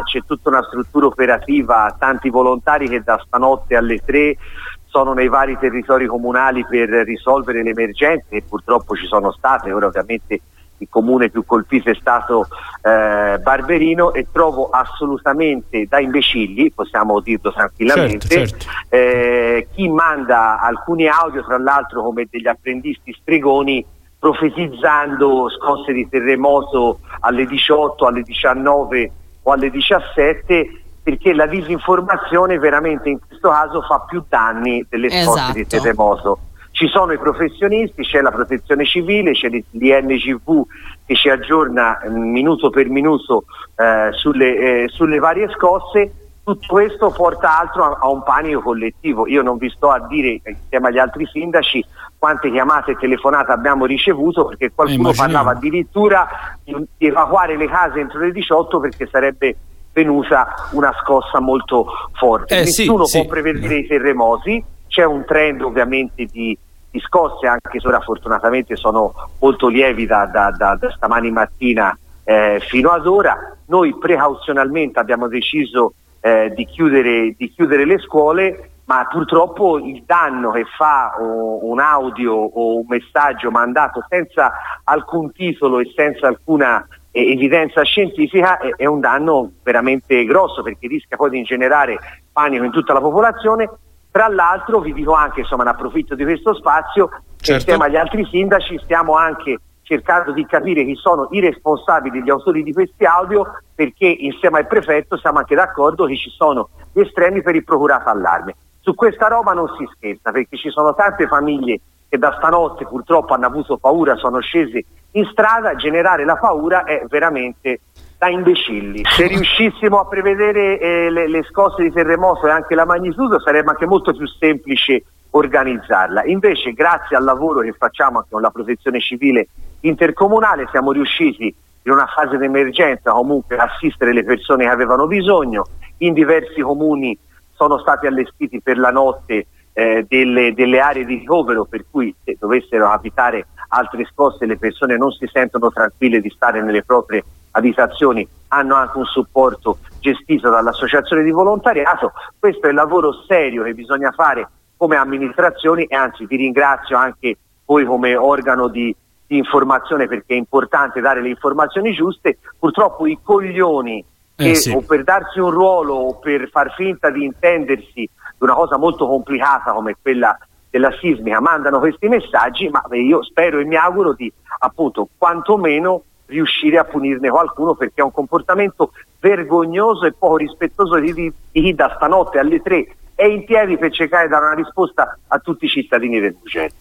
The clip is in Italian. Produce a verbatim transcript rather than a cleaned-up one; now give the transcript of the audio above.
c'è tutta una struttura operativa, tanti volontari che da stanotte alle tre sono nei vari territori comunali per risolvere le emergenze che purtroppo ci sono state. Ora ovviamente il comune più colpito è stato eh, Barberino, e trovo assolutamente da imbecilli, possiamo dirlo tranquillamente, certo, certo. Eh, chi manda alcuni audio, tra l'altro come degli apprendisti stregoni, profetizzando scosse di terremoto alle diciotto, alle diciannove o alle diciassette, perché la disinformazione veramente in questo caso fa più danni delle scosse Esatto. di terremoto. Ci sono i professionisti, c'è la protezione civile, c'è l'I N G V che ci aggiorna eh, minuto per minuto eh, sulle, eh, sulle varie scosse. Tutto questo porta altro a, a un panico collettivo. Io non vi sto a dire, insieme agli altri sindaci, quante chiamate e telefonate abbiamo ricevuto, perché qualcuno eh, parlava addirittura di, di evacuare le case entro le diciotto perché sarebbe venuta una scossa molto forte. Eh, Nessuno sì, può sì. prevedere i terremoti, c'è un trend ovviamente di di scosse, anche se ora fortunatamente sono molto lievi da, da, da, da stamani mattina eh, fino ad ora. Noi precauzionalmente abbiamo deciso eh, di, chiudere, di chiudere le scuole, ma purtroppo il danno che fa o, un audio o un messaggio mandato senza alcun titolo e senza alcuna eh, evidenza scientifica è, è un danno veramente grosso, perché rischia poi di generare panico in tutta la popolazione. Tra l'altro vi dico anche, insomma, ne approfitto di questo spazio, che certo. insieme agli altri sindaci stiamo anche cercando di capire chi sono i responsabili, gli autori di questi audio, perché insieme al prefetto siamo anche d'accordo che ci sono gli estremi per il procurato allarme. Su questa roba non si scherza, perché ci sono tante famiglie che da stanotte purtroppo hanno avuto paura, sono scese in strada. Generare la paura è veramente da imbecilli. Se riuscissimo a prevedere eh, le, le scosse di terremoto e anche la magnitudo, sarebbe anche molto più semplice organizzarla. Invece, grazie al lavoro che facciamo anche con la protezione civile intercomunale, siamo riusciti in una fase di emergenza comunque a assistere le persone che avevano bisogno. In diversi comuni sono stati allestiti per la notte eh, delle, delle aree di ricovero, per cui se dovessero capitare altre scosse le persone non si sentono tranquille di stare nelle proprie abitazioni, hanno anche un supporto gestito dall'associazione di volontariato. Questo è il lavoro serio che bisogna fare come amministrazioni, e anzi vi ringrazio anche voi come organo di, di informazione, perché è importante dare le informazioni giuste. Purtroppo i coglioni che eh, sì. o per darsi un ruolo o per far finta di intendersi di una cosa molto complicata come quella della sismica mandano questi messaggi, ma io spero e mi auguro di appunto quantomeno riuscire a punirne qualcuno, perché è un comportamento vergognoso e poco rispettoso di, di, di chi da stanotte alle tre è in piedi per cercare di dare una risposta a tutti i cittadini del Mugello.